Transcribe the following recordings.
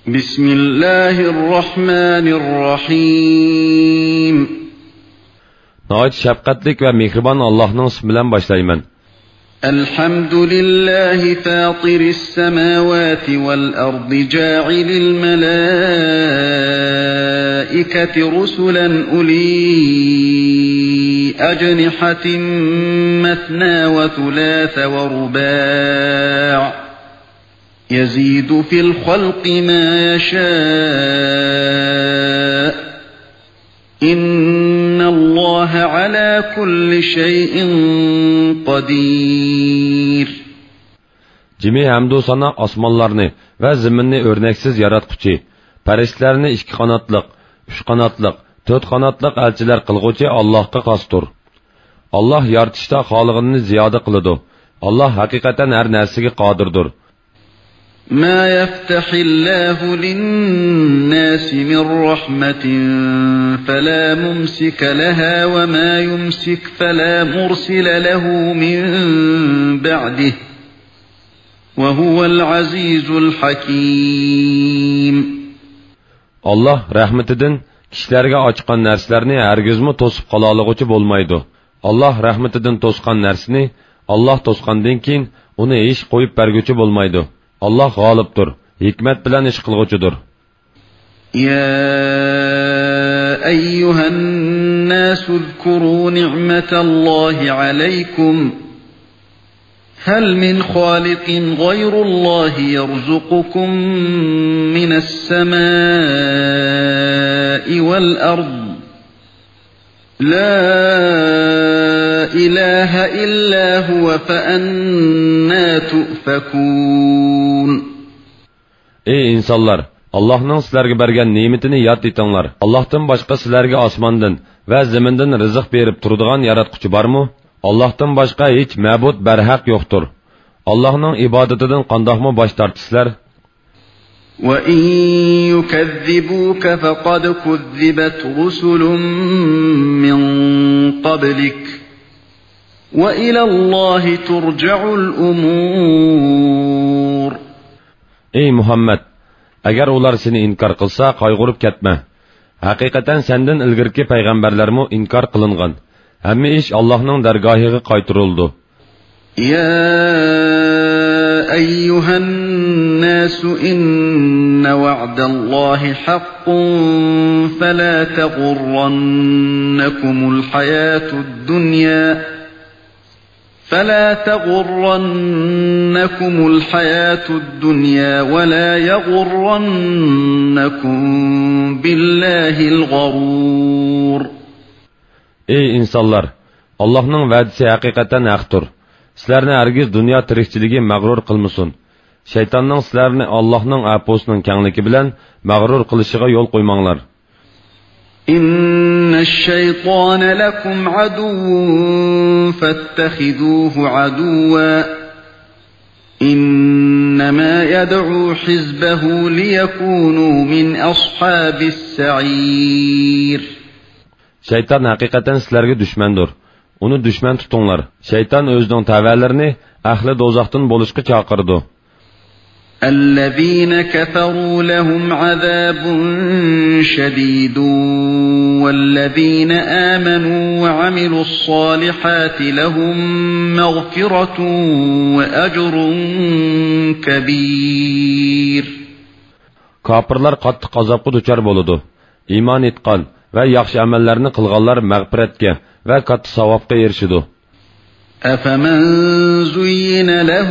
بسم الله الرحمن الرحيم نهايت شفقتlik ve mehriban Allah'ın ismi bilen başlayman. الحمد لله فاطر السماوات والأرض جاعل الملائكة رسلا أولي أجنحة مثنى وثلاث ورباع يزيد في الخلق ما يشاء إن الله على كل شيء قدير. Cimi hamdu sana osmonlarni ve ziminni örneksiz yaratquchi, farishtalarni ikki qanotliq, uch qanotliq, to'rt qanotliq elchilar qilg'uchi Allohga xosdir. Alloh yaratishda xolig'ini ziyoda qiladi. Alloh haqiqatan har narsaga qodirdir. ما يفتح الله للناس من رحمة فلا ممسك لها وما يمسك فلا مرسل له من بعده وهو العزيز الحكيم. Allah rahmetidan kishilarga ochgan narsalarni hargizmi to'sib qola oluvchi bo'lmaydi. Allah rahmetidan to'sgan narsani Allah to'sgandan keyin uni hech qo'yib berguchi bo'lmaydi. Allah g'olibdir, hikmat bilan ish qilg'uchidir. يا أيها الناس اذكروا نعمة الله عليكم هل من خالق غير الله يرزقكم من السماء والأرض لا إله إلا هو فأنا تؤفكون. Ey insanlar! Allah'ın sizlerge bergen nimetini yad etinglar. Allah'tan başka sizlerge osmandan ve zeminden rızık berip turduğan yaratquchi barmı? Allah'tan başka hiç mabud berhaq yoktur. Allah'ın ibadetinden qandaqmı baş tartıslar? وَإِن يُكَذِّبُوكَ فَقَدْ كُذِّبَتْ رُسُلٌ مِّن قَبْلِكَ وَإِلَى اللّٰهِ تُرْجَعُ الْأُمُورِ. Ey Muhammed! Eğer ular seni inkar kılsa kaygırıp ketme. Hakikaten senden ilgirki peygamberlerimi inkar kılıngan. Hemme iş Allah'ın dergahıga kaytırıldı. يا أيها الناس إن وعد الله حق فلا تغرنكم الحياة الدنيا ولا يغرنكم بالله الغرور. Ey insanlar! Allah'ın vədisi hakikaten haktır. Sizlerni hergiz dünya tirikçiligi mağrur kılmasın. Şeytanның sizlerni Allah'ın aposının kengliki bilen mağrur kılışıga yol koymanglar. İnneşşeytâne lekum aduvun fettehiduhu aduva. İnnemâ yed'û hizbehu liyekûnû min ashabis sa'ir. Şeytan hakikaten sizlerge düşmandır. Onu düşman tutunlar. Şeytan özünün təvəllərini əhli dozaqdan bolışqı çağırdı. الذين كفروا لهم عذاب شديد والذين آمنوا وعملوا الصالحات لهم مغفرة وأجر كبير. Kapırlar qattiq azabqa duchor bo'ladi. İman etqan ve yaxshi amallarni qilganlar mag'firatga ve katta savobga erishadi. أفمن زين له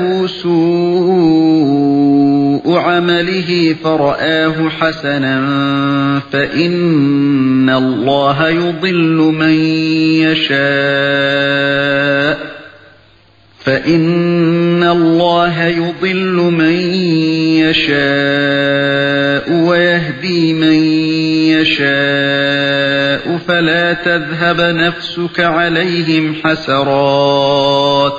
سوء عمله فرآه حسنا فإن الله يضل من يشاء ويهدي من يشاء فلا تذهب نفسك عليهم حسرات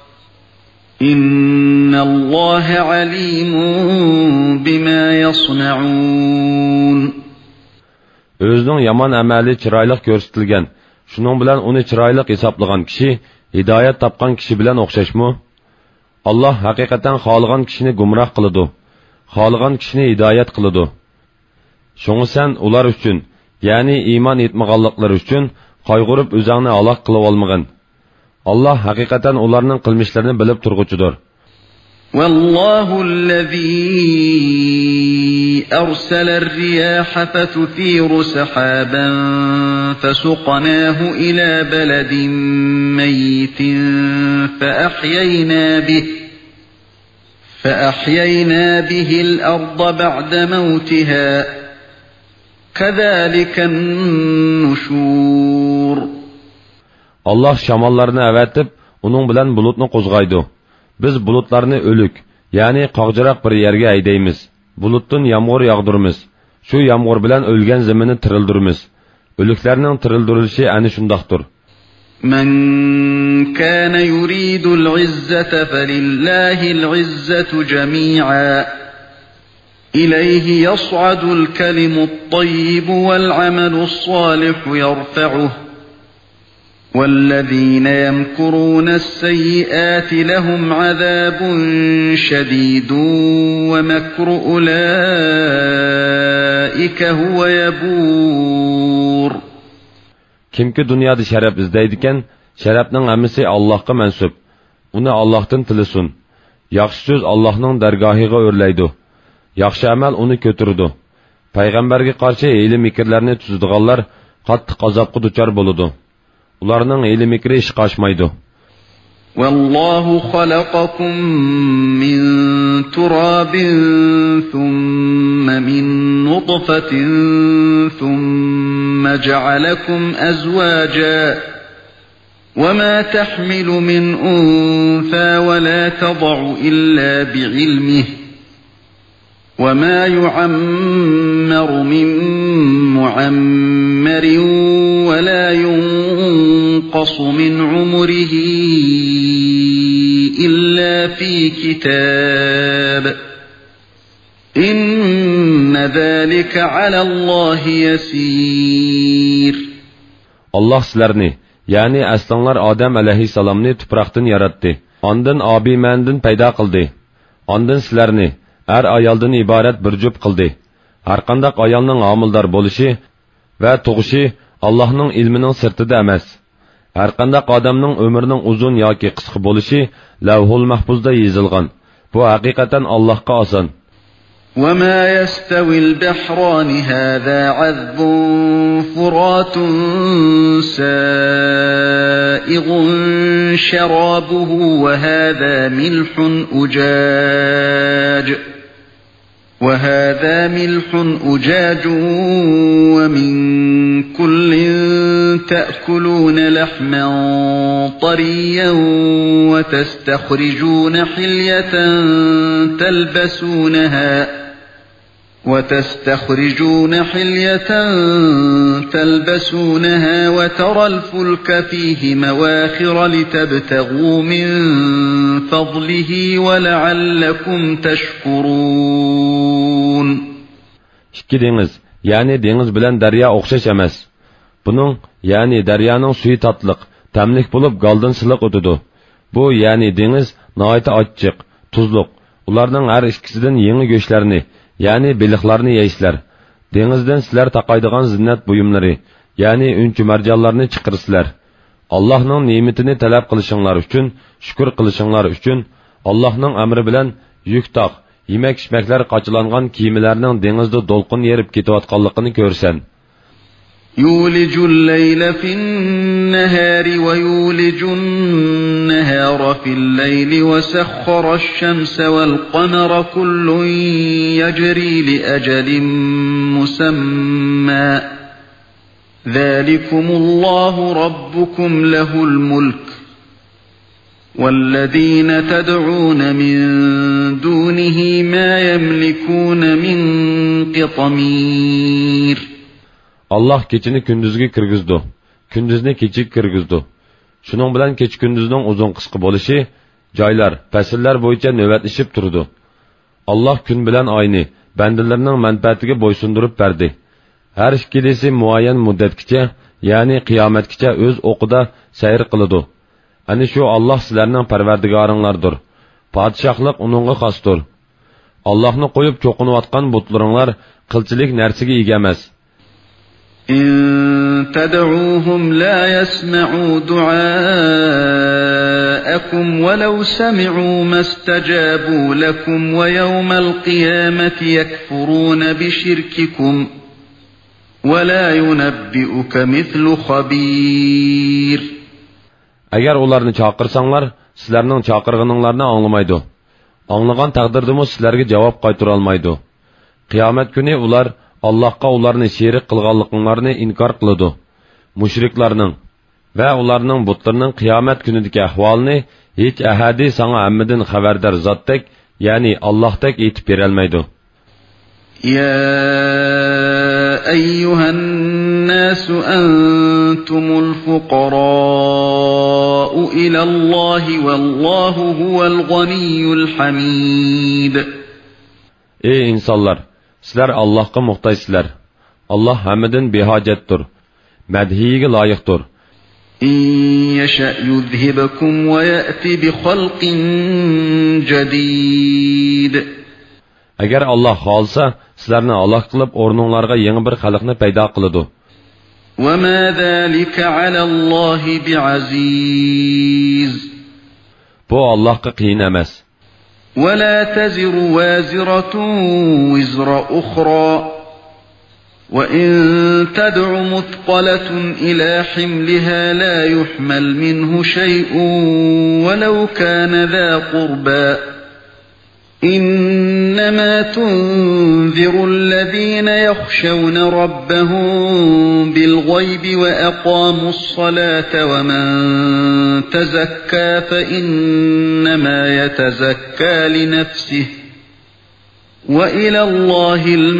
إن الله عليم بما يصنعون. Özünün yaman əməli çiraylıq göstərilgan, şunun bilan onu çiraylıq hesaplagan kişi hidayət tapqan kişi bilan oxşaşmı? Allah haqiqatan xalığan kişini gumrah qılıdı. xohlagan kishini hidoyat qiladi. Şoňa sen ular üçin, ya'ni iymon etmaganliklari uchun qayg'urib o'zingni halok qilib olmagin. Allah haqiqatan ularning qilmishlarini bilib turguchidir. والله الذي أرسل الرياح فثير سحابا فسقناه إلى بلد ميت فأحيينا به الأرض بعد موتها كذلك النشور. Allah şamallarını əvətib, onun bilan bulutni qo'zg'aydi. Biz bulutlarni o'lik, ya'ni qoqjiroq bir yerga haydaymiz. Bulutdan yomg'ir yog'diramiz. Shu yomg'ir bilan o'lgan zaminni tirildiramiz. O'liklarning tirildirilishi ana shundoqdir. من كان يريد العزة فلله العزة جميعا إليه يصعد الكلم الطيب والعمل الصالح يرفعه والذين يمكرون السيئات لهم عذاب شديد ومكر أولئك هو يبور. Kimki dunyoda sharaf izlaydigan, sharafning hammasi Allohga mansub. Uni Allohdan tilasin. Yaxshi so'z Allohning dargohiga o'rlaydi. Yaxshi amal uni ko'taradi. Payg'ambarga qarshi hiyla mikrlarni tuzadiganlar qattiq azobga duchor bo'ladi. Ularning hiyla mikri ish qoshmaydi. والله خلقكم من تراب ثم من نطفة ثم جعلكم أزواجا وما تحمل من أنثى ولا تضع إلا بعلمه وما يعمر من معمر ولا ينقص من عمره إلا في كتاب إن ذلك على الله يسير. Allah sizlarni, ya'ni aslanlar Adam alayhissalomni tuproqdan yaratdi. Ondan obimandin paydo qildi. Ondan sizlarni er ayoldan iborat bir jup qildi. Har qanday ayolning homildor bo'lishi va tug'ishi Allohning ilmining sirtida emas. Har qanday odamning umrining uzun yoki qisqa bo'lishi Lavhul Mahfuzda yozilgan. Bu haqiqatan Allohga oson. وما يستوي البحران هذا عذب فرات سائغ شرابه وهذا ملح أجاج ومن كل تأكلون لحما طريا وتستخرجون حلية تلبسونها وترى الفلك فيه مواخر لتبتغوا من فضله ولعلكم تشكرون. İki deniz, yani deniz bilen derya o'xshash emas. Bunun, yani deryanın suyu tatlıq, tamlik bulup galdan sılıq ötüdü. Bu, yani deniz, naiti açık, tuzluq. Ularning her ikkisidan yeni göçlerini, yani beliqlarni yeysizlar. Denizden sizler taqaydigan zinnet buyumları, yani üncü mercanlarını çıqırsizlar. Allah'ның nimetini talab qilishinglar uchun, shukr qilishinglar uchun, Allah'ның amri bilan yük taq, yemek-içmekler qaçılangan kiyimlerinin denizde dolqun yerib ketayotganligini görsen. يولج الليل في النهار ويولج النهار في الليل وسخر الشمس والقمر كل يجري لأجل مسمى ذلكم الله ربكم له الملك والذين تدعون من دونه ما يملكون من قطمير. Allah keçini gündüzge kirgizdi, gündüzni keçik kirgizdi. Şunun bilan keç gündüzning uzun qisqa bo'lishi, joylar, fasllar bo'yicha navbatlashib turdi. Allah kun bilan oyni bandalarning manfaatiga bo'ysundirib berdi. Har ikkilisi muayyan muddatgacha, ya'ni qiyomatgacha o'z o'qida sayr qiladi. Ani shu Allah sizlarning parvardigoringlardir. Podshohlik uningga xosdir. Allah'ını koyup çoqunuvatqan butlarınlar qilchilik narsiga ega emas. إن تدعوهم لا يسمعوا دعاءكم ولو سمعوا ما استجابوا لكم ويوم القيامة يكفرون بشرككم ولا ينبئك مثل خبير. Agar ularni chaqirsanlar, sizlarning chaqirganinglarni anglamaydi. Anglagan taqdirdimi sizlarga javob qaytara olmaydi. Qiyomat kuni ular Allahqa ularni sherik qilganliklarini inkor qiladi. Mushriklarning va ularning butlarning qiyomat kunidagi ahvolini hech ahadi sana hammadan xabardor zotdek, ya'ni Allohdek aytib bera olmaydi. Ya ayyuhan nas antumul fuqara'u ila Allah wallahu huval ganiyyul hamid. Ey insonlar, sizlar Allohga muhtojsizlar. Alloh hammadan behojatdir, madhiyiga loyiqdir. İn yasha yuzhibukum ve ya'ti bi xalqin jadid. Agar Alloh xolsa, sizlarni aloq qilib o'rninglarga yangi bir xalqni paydo qiladi. Ve ma zalika alallohi biaziz. Bu Allohga qiyin emas. ولا تزر وازرة وزر أخرى وإن تدع مثقلة إلى حملها لا يحمل منه شيء ولو كان ذا قربى إنما تنذر الذين يخشون ربهم بالغيب وأقاموا الصلاة ومن تزكى فإنما يتزكى لنفسه وإلى الله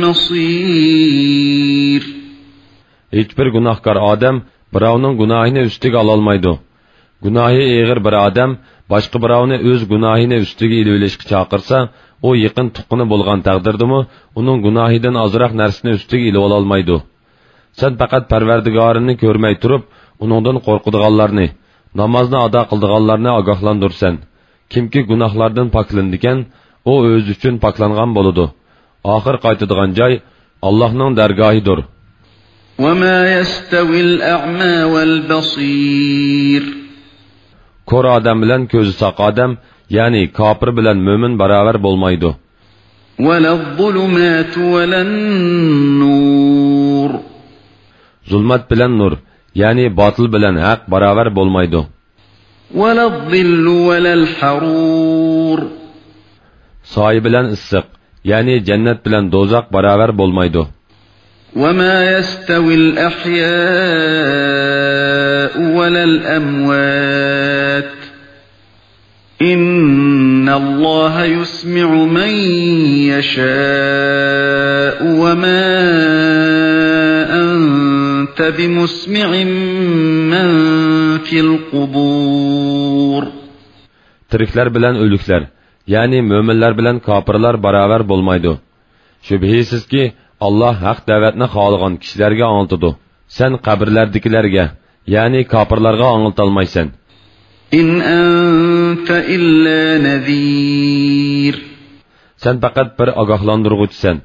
المصير. Hiçbir günahkar adam birovning gunohini ustiga ololmaydi. Gunohi eg'ir bir odam boshqa birovni o'z gunohini ustiga ilib chaqirsa, o yaqin tuqqani bo'lgan taqdirdimi, uning gunohidan ozroq narsani ustiga ilib ololmaydi. Sen faqat Parvardigorini ko'rmay turib, uningdan qo'rqadiganlarni, namozni ado qildiganlarni ogohlantirsan. Kimki gunohlardan poklandikan, o o'z uchun poklangan bo'ladi. Oxir qaytadigan joy Allohning dargohidir. وَمَا يَسْتَوِي الْأَعْمَى وَالْبَصِيرُ. Ko'r odam bilan ko'zi soq odam, ya'ni kofir bilan mo'min barobar bo'lmaydi. وَلَا الظُّلُمَاتُ وَلَا النُّورُ. Zulmat bilan nur, ya'ni botil bilan haq barobar bo'lmaydi. وَلَا الظِّلُّ وَلَا الْحَرُورُ. Soy bilan issiq, ya'ni jannat bilan do'zax barobar bo'lmaydi. وَمَا يَسْتَوِي الْأَحْيَاءُ وَلَا الْأَمْوَاتُ إِنَّ اللَّهَ يُسْمِعُ مَن يَشَاءُ وَمَا أَنْتَ بِمُسْمِعٍ مَّن فِي الْقُبُورِ. Tirikler bilen ölükler, yani müminler bilen kafirler beraber bulmaydı. Şübhisiz ki Allah haq davetini xalığan kişilerge anıltıdı. Sen kabirlerdikilerge, yani kafirlerge anıltalmaysan. İn ente illa nezir. Sen fakat bir agahlandırğuçsan.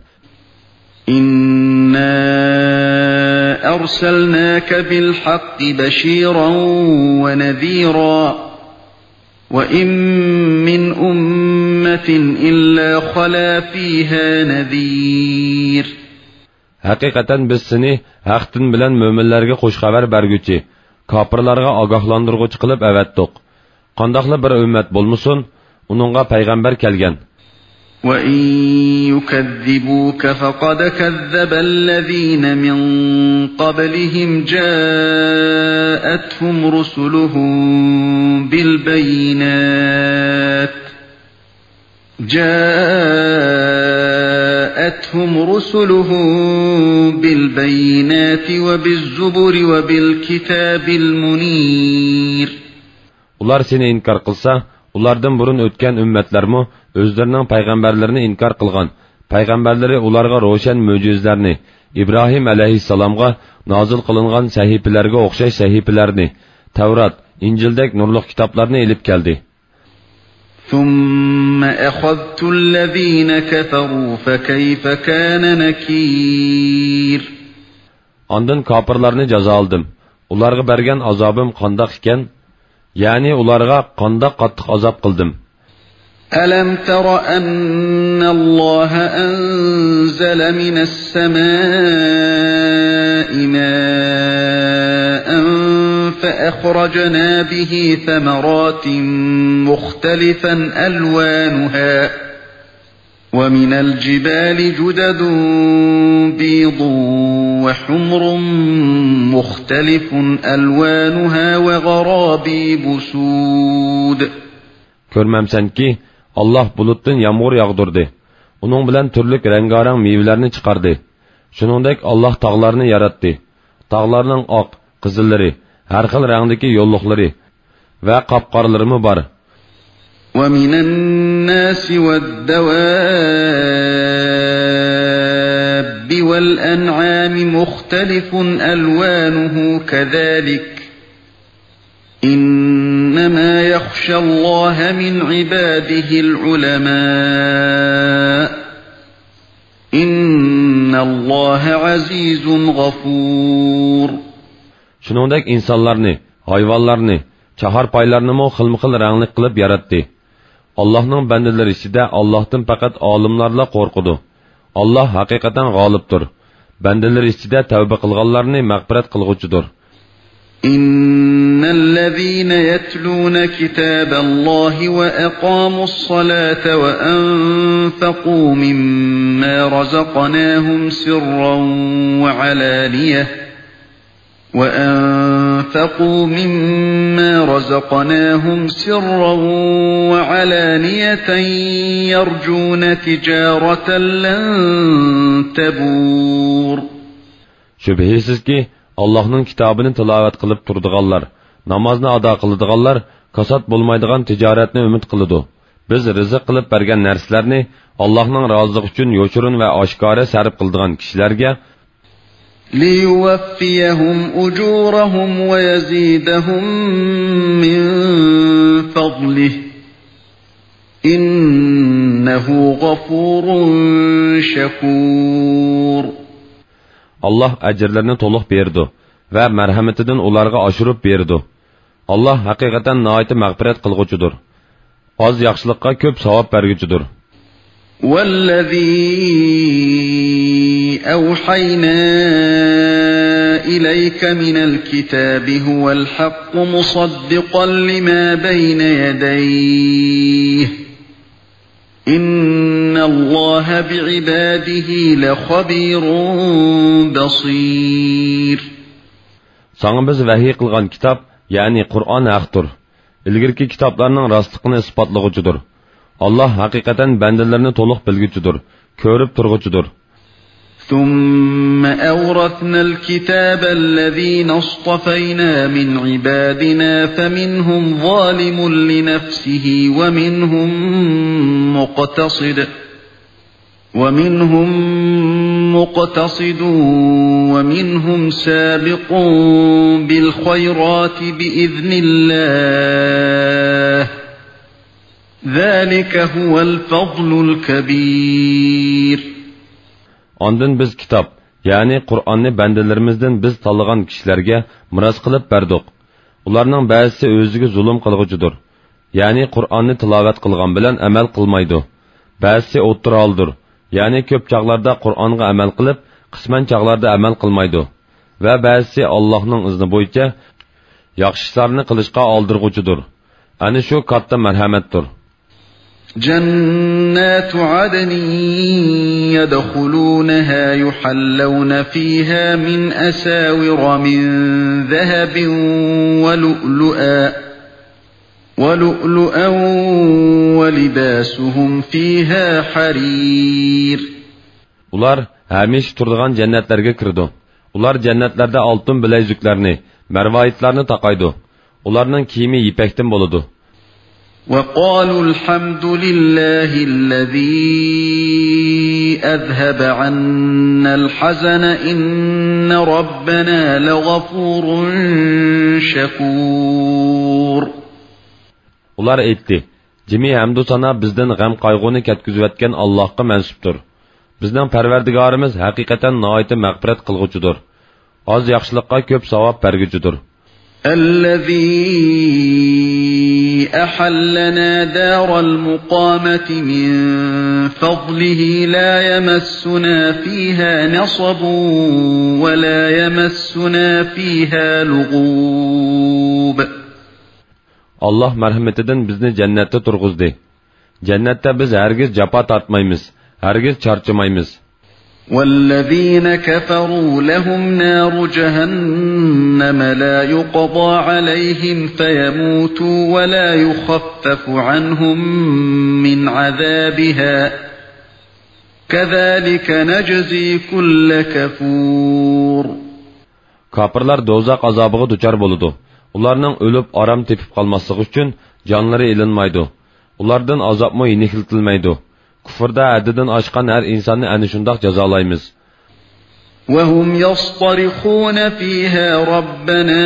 İnna erselnâke bil haqqi beşîran ve nezîran. وَإِن مِّنْ أُمَّةٍ إِلَّا خَلَا فِيهَا نَذِيرٌ. Hakikaten biz seni haqtin bilen müminlerge hoş haber bergüçi, kafirlarga agahlandırgıç kılıp evettik. Qandaqlı bir ümmet bulmusun, onunla peygamber kelgen. وَإِن يُكَذِّبُوكَ فَقَدْ كَذَّبَ الَّذِينَ مِن قَبْلِهِمْ جَاءَتْهُمْ رُسُلُهُم بِالْبَيِّنَاتِ وَبِالزُّبُرِ وَبِالْكِتَابِ الْمُنِيرِ. Ular seni inkar kılsa, ulardan burun ötken ümmetlermi özlerinin peygamberlerini inkar kılgan, peygamberleri ularga roşen möcüzlerini, İbrahim aleyhisselamga nazil kılıngan sahifelerge okşay sahifelerini, Tevrat, İncil'dek nurluk kitaplarını elip geldi. ثم أخذت الذين كفروا فكيف كان نكير. Ondan kafirlarni jazo oldim. Ularga bergan azobim qandoq ekan? Ya'ni ularga qandoq qattiq azob qildim. ألم تر أن الله أنزل من السماء ماء فأخرجنا به ثمرات مختلفا ألوانها ومن الجبال جدد بيض وحمر مختلف ألوانها وغرابيب سود. Görmemsenki Allah bulutdan yağmur yağdırdı. Onun bilen türlük rengarenk meyvelerini çıkardı. Şuningdek Allah tağlarını yarattı. Tağlarning oq, qizillari, har xil rangdagi yo'lliqlari va qapqorlarimi bor. وَمِنَ النَّاسِ وَالدَّوَابِّ وَالْأَنْعَامِ مُخْتَلِفٌ أَلْوَانُهُ كَذَلِكَ إِنَّمَا يَخْشَى اللَّهَ مِنْ عِبَادِهِ الْعُلَمَاءُ إِنَّ اللَّهَ عَزِيزٌ غَفُورٌ. Shuningdek insonlarni, hayvonlarni, chahar paylarni xilma-xil rangli qilib yaratdi. Allohning bandalari ichida Allohdan faqat olimlarla qo'rqidi. Alloh haqiqatan g'olibdir. Bandalar ichida tavba qilganlarni mag'firat qilg'uchidir. إن الذين يتلون كتاب الله وأقاموا الصلاة وأنفقوا مما رزقناهم سرا وعلانية يرجون تجارة لن تبور. Şübhesiz ki Allah'ın kitabını tilavet kılıp turduğanlar, namazını ada kılıdığanlar, kasat bulmaydıgan ticaretini ümit kılıdı. Biz rızık kılıp bergen nerslerini Allah'ın razılık için yoşurun ve aşkare serip kıldığan kişilerge لِيُوَفِّيَهُمْ أُجُورَهُمْ وَيَزِيدَهُمْ مِنْ فَضْلِهِ إِنَّهُ غَفُورٌ شَكُورٌ. Allah əcirlərini toluq berdi və mərhəmətindən onlarga aşırıb berdi. Allah həqiqətən nəhayət məğfirət qılğucudur. Az yaxşılıqqa köp savab bərgücüdür. وَالَّذِي أَوْحَيْنَا إِلَيْكَ مِنَ الْكِتَابِ هُوَ الْحَقُّ مُصَدِّقًا لِمَا بَيْنَ يَدَيْهِ إِنَّ اللَّهَ بِعِبَادِهِ لَخَبِيرٌ بَصِيرٌ. Sana biz vahiy qılğan kitab, yani Qur'an haqdır. İlgirki kitaplarning rastligini isbotlag'uchidir. Allah haqiqatan bandalarni to'liq bilguchidir, ko'rib turg'uchidir. ثُمَّ أَوْرَثْنَا الْكِتَابَ الَّذِينَ اصْطَفَيْنَا مِنْ عِبَادِنَا فَمِنْهُمْ ظَالِمٌ لِنَفْسِهِ وَمِنْهُمْ مُقْتَصِدٌ وَمِنْهُمْ سَابِقٌ بِالْخَيْرَاتِ بِإِذْنِ اللَّهِ ذَلِكَ هُوَ الْفَضْلُ الْكَبِيرُ. Ondan biz kitap, yani Kur'an'ı bandalarimizdan biz tanlagan kişilerge miras qilib berdik. Ularning ba'zisi o'ziga zulm qilguchidir. Yani Kur'an'ı tilavet qilgan bilan amal qilmaydi. Ba'zisi o'ttiraldir. Yani ko'p chaqlarda Qur'onga amal qilib, qisman chaqlarda amal qilmaydi. Va ba'zisi Allohning izni bo'yicha yaxshi ishlarni qilishga oldirguchidir. Ana shu katta marhamatdir. جنات عدن يدخلونها يحلون فيها من أساور من ذهب ولؤلؤا ولباسهم فيها حرير. Ular hamish turadigan jannatlarga kirdi. Ular jannatlarda oltin bileziklarni, marvoyitlarni taqaydi. Ularning kiyimi ipakdan bo'ladi. وَقَالُوا الْحَمْدُ لِلَّهِ الَّذِي أَذْهَبَ عَنَّا الْحَزَنَ إِنَّ رَبَّنَا لَغَفُورٌ شَكُورٌ. Ular aytdi: Jimi hamdu sana bizden g'am qayg'uni ketkizayotgan Allohga mansubdir. Bizning Parvardigorimiz haqiqatan nihoyat mag'firat qilg'uchidir. Az yaxshilikqa ko'p savob berguchidir. الذي أحلنا دار المقامة من فضله لا يمسنا فيها نصب ولا يمسنا فيها لغوب. Allah merhametinden bizni cennette turguzdi. Cennette biz hergiz capa tartmaymiz, hergiz çarçımaymiz. وَالَّذِينَ كَفَرُوا لَهُمْ نَارُ جَهَنَّمَ لَا يُقْضَى عَلَيْهِمْ فَيَمُوتُوا وَلَا يُخَفَّفُ عَنْهُمْ مِنْ عَذَابِهَا كَذَلِكَ نَجْزِي كُلَّ كَفُورٍ. Kapırlar dozaq azabığı duçar boludu. Ularning ölüp aram tepip kalmaslığı üçün canları ilinmaydı. Ulardan azap mı yenikiltilmeydi. Kufrda addidan aşkan her insanı eni şundaq jazalaymiz. وَهُمْ يَصْطَرِخُونَ فِيهَا رَبَّنَا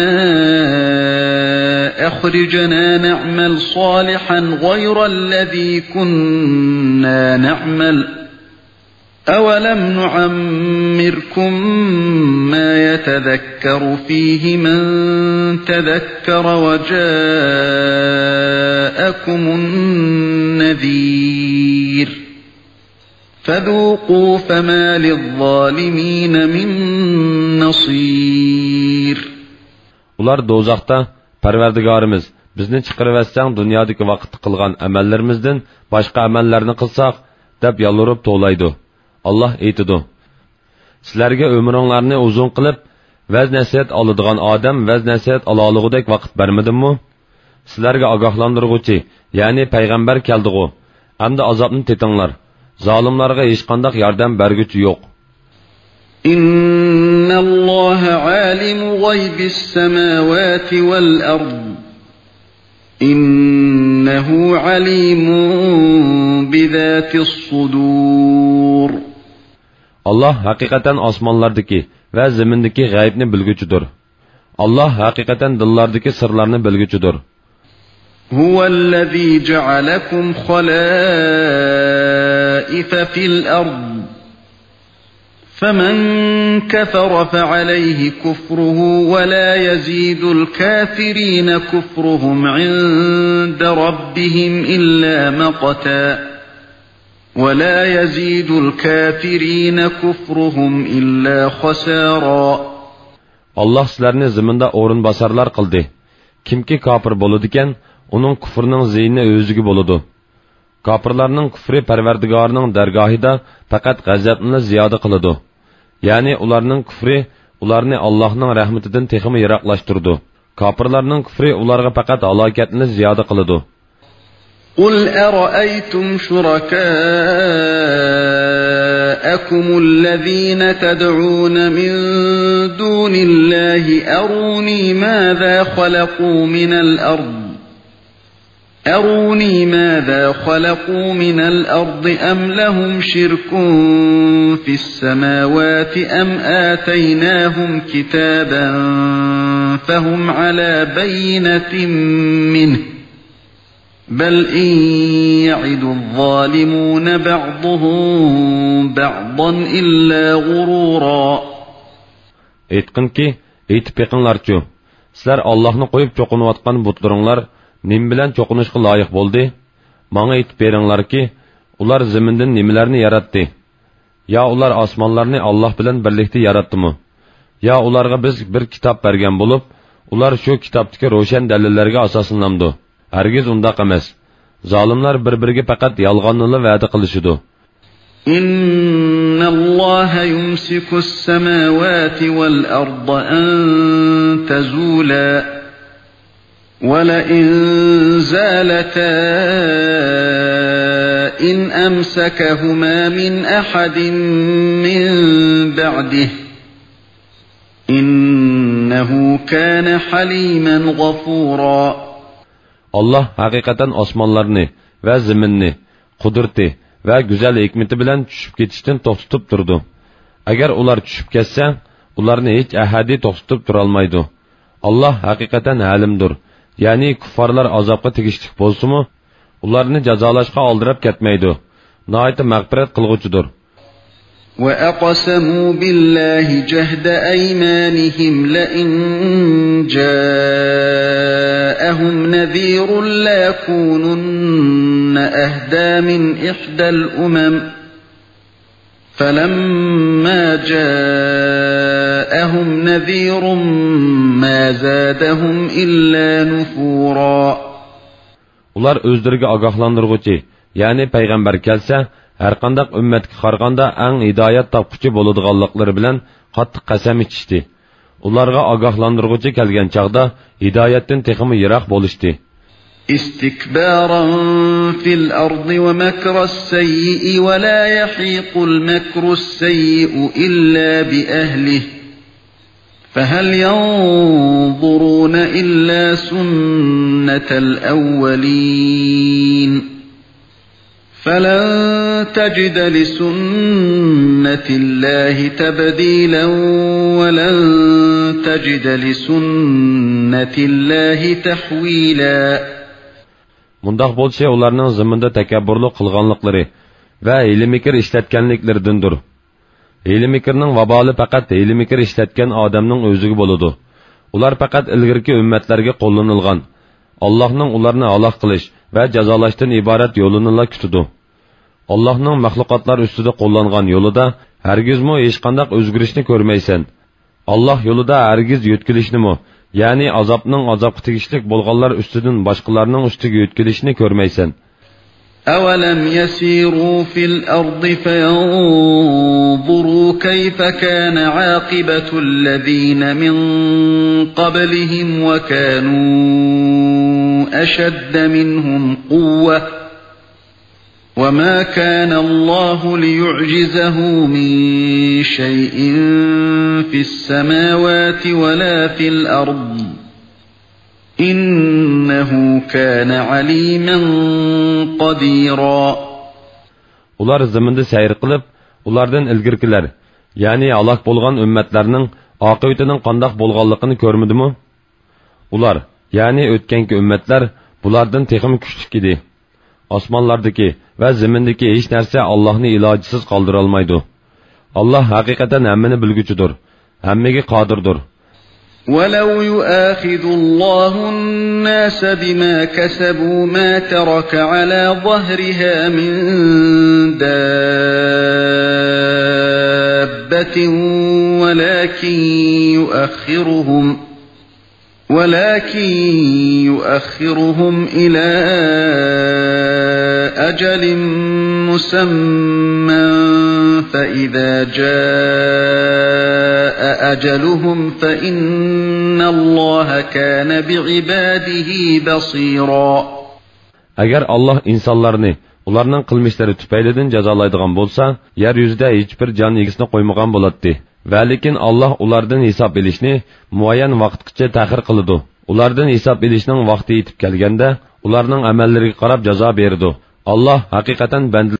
أَخْرِجْنَا نَعْمَلْ صَالِحًا غَيْرَ الَّذِي كُنَّا نَعْمَلُ أَوَلَمْ نُعَمِّرْكُمْ مَا يَتَذَكَّرُ فِيهِ مَنْ تَذَكَّرَ وَجَاءَكُمُ النَّذِيرُ فَذُوقُوا فَمَا لِلظَّالِمِينَ مِنْ نَصِيرٍ. Ular dozaqda Parvardigorimiz bizni chiqarıversen dünyadaki vaqtda qilgan amallerimizden başqa amallarni qilsak deb yalvarıp to'laydi. Allah aytidi: Sizlarga ömrünglarni uzun qilib, vaz nasihat oladigan odam vaz nasihat olalig'idek vaqt bermadimmi? Sizlarga ogohlantiruvchi, ya'ni payg'ambar keldi-ku. Hamda azobni tetinglar. Zalimlarga hech qanday yordam berguchi yo'q. Innalloha alimu g'aybis samawati val ard. Innahu alimun bizatis sudur. Allah haqiqatan osmonlardagi va zamindagi g'aybni bilguchidir. Allah haqiqatan dillardagi sirlarni bilguchidir. Huvallazi ja'alakum khalaifa fil ard. فمن كفر فعليه كفره ولا يزيد الكافرين كفرهم عند ربهم إلا مقتا ولا يزيد الكافرين كفرهم إلا خسارا. Allah sizlarni ziminda o'rin basarlar qildi. Kimki kafir bo'ladigan, uning kufrining ziyni o'ziga bo'ladi. Kafirlarning kufri Parvardigorning dargohida faqat g'azabni ziyoda qiladi. Ya'ni ularning kufri ularni Allohning rahmatidan texmi yiroqlashtirdi. Kafirlarning kufri ularga faqat halokatni ziyoda qiladi. Qul ara'aytum shuraka'akum allazina tad'un min dunillahi aruni madha khalaqu minal ard أروني ماذا خلقوا من الأرض أم لهم شرك في السماوات أم آتيناهم كتابا فهم على بينة منه بل إن يعد الظالمون بعضهم بعضا إلا غرورا. Aytqin ki, aytib beqinlarçu, sizlar Allah'ını qoyup çoqunuvatqan butlarınlar nim bilan cho'qinishga loyiq bo'ldi? Menga aytib beringlar-ki, ular zamindan nimalarni yaratdi? Ya ular osmonlarni Alloh bilan birlikda yaratdimi? Ya ularga biz bir kitob bergan bo'lib, ular shu kitobdagi ro'shan dalillarga asoslanamdi. Hargiz undaq emas. Zolimlar bir-biriga faqat yolg'onni va'da qilishidi. Innalloha yumsikus samawati wal arda an tazula وَلَئِنْ زَالَتَا إِنْ أَمْسَكَهُمَا مِنْ أَحَدٍ مِنْ بَعْدِهِ إِنَّهُ كَانَ حَلِيمًا غَفُورًا. Allah haqiqatan osmonlarni va zaminni qudrati va go'zal hikmati bilan tushib ketishdan to'xtatib turdi. Agar ular tushib ketsa, ularni hech ahadi to'xtatib tura olmaydi. Allah haqiqatan halimdir. Ya'ni kuffarlar azobga tegishlik bo'lsa-mu, Ularni jazolashga oldirib ketmaydi. Nihoyat mag'firat qilg'uchidir. وَأَقْسَمُوا بِاللَّهِ جَهْدَ أَيْمَانِهِمْ لَئِن جَاءَهُمْ نَذِيرٌ لَّيَكُونُنَّ أَهْدَىٰ مِنْ إِحْدَى الْأُمَمِ فَلَمَّا جَاءَهُمْ نَذِيرٌ مَّا زَادَهُمْ إِلَّا نُفُورًا. Ular özleriga agahlandırğuchi, yani payg'ambar kelsa, har qanday ummatga qaraganda eng hidoyat topquchi bo'ladiganliklari bilan qattiq qasam ichishdi. Ularga agahlandırğuchi kelgan chaqda hidoyatdan texmi yiroq bo'lishdi. استكبارا في الأرض ومكر السيء ولا يحيق المكر السيء إلا بأهله فهل ينظرون إلا سنة الأولين فلن تجد لسنة الله تبديلا ولن تجد لسنة الله تحويلا. Mundaq bo'lsa, ularning ziminda takabburlik qilganliklari va hiyla-mikr ishlatganliklaridandir. Hiyla-mikrning vaboli faqat hiyla-mikr ishlatgan odamning o'ziga bo'ladi. Ular faqat ilgirki ummatlarga qo'llanilgan Allohning ularni halok qilish va jazolashdan iborat yo'lini kutadi. Allohning maxluqotlar ustida qo'llangan yo'lida hargizmi hech qanday o'zgarishni ko'rmaysan. Alloh yo'lida hargiz yo'tkilishni ya'ni azobning azobga tegishlik bo'lganlar ustidan boshqalarning ustiga yo'tkilishni ko'rmaysan. أَوَلَمْ يَسِيرُوا فِي الْأَرْضِ فَيَنظُرُوا كَيْفَ كَانَ عَاقِبَةُ الَّذِينَ مِنْ قَبْلِهِمْ وَكَانُوا أَشَدَّ مِنْهُمْ قُوَّةً وَمَا كَانَ اللَّهُ لِيُعْجِزَهُ مِنْ شَيْءٍ فِي السَّمَاوَاتِ وَلَا فِي الْأَرْضِ إِنَّهُ كَانَ عَلِيمًا قَدِيرًا. Ular zaminda sayr qilib, ulardan ilgirkilar, ya'ni halok bo'lgan ummatlarning oqibatining qanday bo'lganligini ko'rmadimi? Ular, ya'ni o'tganki ummatlar bulardan texim kuchli edi. Osmonlardagi va zamindagi hech narsa Allohni ilojisiz qoldira olmaydi. Alloh haqiqatan hammani bilguchidir, hammaga qodirdir. وَلَوْ يُؤَاخِذُ اللَّهُ النَّاسَ بِمَا كَسَبُوا مَا تَرَكَ عَلَى ظَهْرِهَا مِنْ دَابَّةٍ ولكن يؤخرهم إلى أجل مسمى فإذا جاء أجلهم فإن الله كان بعباده بصيرا. Agar Allah insonlarni ularning qilmishlari tufaylidan jazolaydigan bo'lsa, yer yuzida hech bir jon egisini qo'ymagan bo'ladi. Va lekin Allah ulardan hisob elishni muayyan vaqtgacha ta'xir qiladi. Ulardan hisob elishning vaqti yetib kelganda, ularning amallariga qarab jazo beradi. Allah haqiqatan